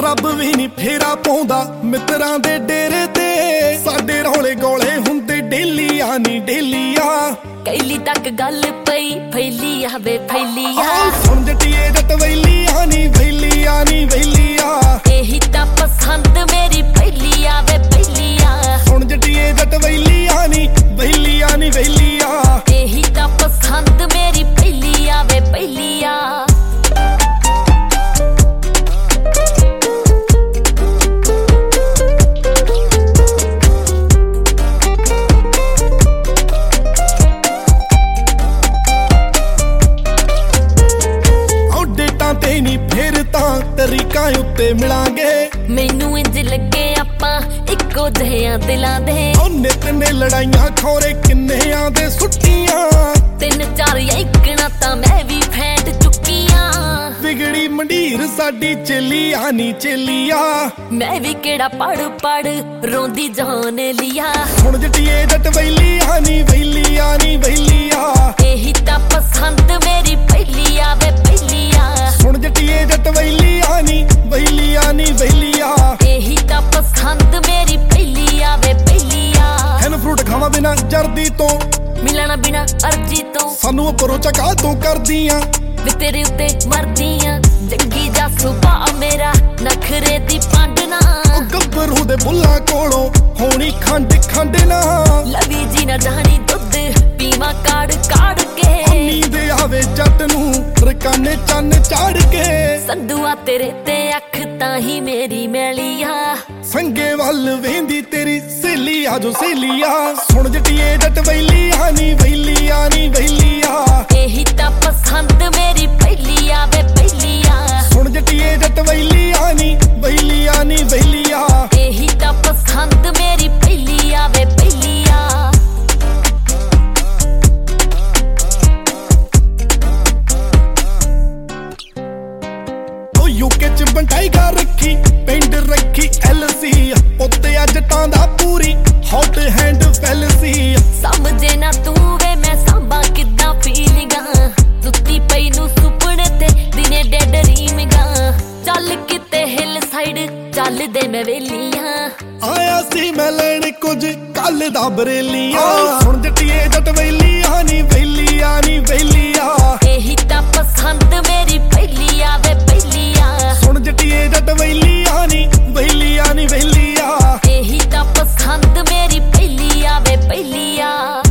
ਰੱਬ ਵੀ ਨਹੀਂ ਫੇਰਾ ਪਾਉਂਦਾ ਮਿੱਤਰਾਂ ਦੇ ਡੇਰੇ ਤੇ। ਸਾਡੇ ਰੌਲੇ ਗੋਲੇ ਹੁੰਦੇ ਡੇਲੀ ਆ ਨੀ ਡੇਲੀ ਆ। कैली तक गल पई फैली आवे फैली आ। सुन जटिए जट वैली आ नी वैली आ नी वैली आ। यही ता पसंद मेरी पहली आवे पहली आ। सुन जटिए जट वैली आ नी वैली आ नी वैली आ। यही ता पसंद मेरी पहली आवे पहली आ। फिर तरीका उत्ते मिलांगे। मैनू इंज लगे आपां इक्को जिहियां दिलां दे। नित ने लड़ाइयां खोरे किन्नियां दे सुट्टियां। 3-4 इकना तां मैं भी फैंट चुकियां। बिगड़ी मंडीर साडी चेलिया नी चेलिया। मैं भी केड़ा पढ़ पढ़ रोंदी जान लिया। हुण जटिए जट वैलिया नी वैलिया नी वैलिया। यही ता पसंद मेरी पहली आवे पहली आ। हुण जटिए जट वैलिया नी वैलिया नी वैलिया। यही ता पसंद मेरी पहली आवे पहली आ। हैन फ्रूट खावा बिना जर्दी तो मिलना बिना अर्जी तो। सानू परो चका तू करदियां वे तेरे उत्ते मरदियां। जंगी जा सुबा मेरा नखरे दी पांडना। गब्बरू दे बुल्ला कोलों होनी खंड खंड ना। लवी जी ना जानी दुध पीवा काड़ काड़ के। नींद आवे जट नू रकाने चन चाड़ के। संधुआ तेरे ते अख ताही मेरी मैलिया। संगे वल वेंदी तेरी सहेलिया जो सहेलिया। सुन जटिए जट वैलिया नी वैलिया नी वैलिया। यही ता पसंद मेरी पहली आवे पहली आ। सुन जटिए जट वैलिया नी वैलिया नी वैलिया। यही ता पसंद मेरी पहली आवे पहली आ। यूके च बंटाईगा रखी पिंड रखी LC। उत्ते जटां दा पूरी हॉट हैंड फैलसी। समझे ना तू वे मैं सांबा किद्दां फीलिंगा। सुत्ती पई नू सुपने ते दिने डे ड्रीमिंगा। चल किते हिल साइड चल दे मैं वेलियां। आया सी मैं लैण कुछ कल दा बरेलिया। सुन जटिए जट वैलिया नी वैलिया नी वैलिया। यही ता पसंद मेरी पहली आवे पहली आ। सुन जटिए जट वैलिया नी वैलिया नी वैलिया। यही ता पसंद मेरी पहली आवे पहली आ।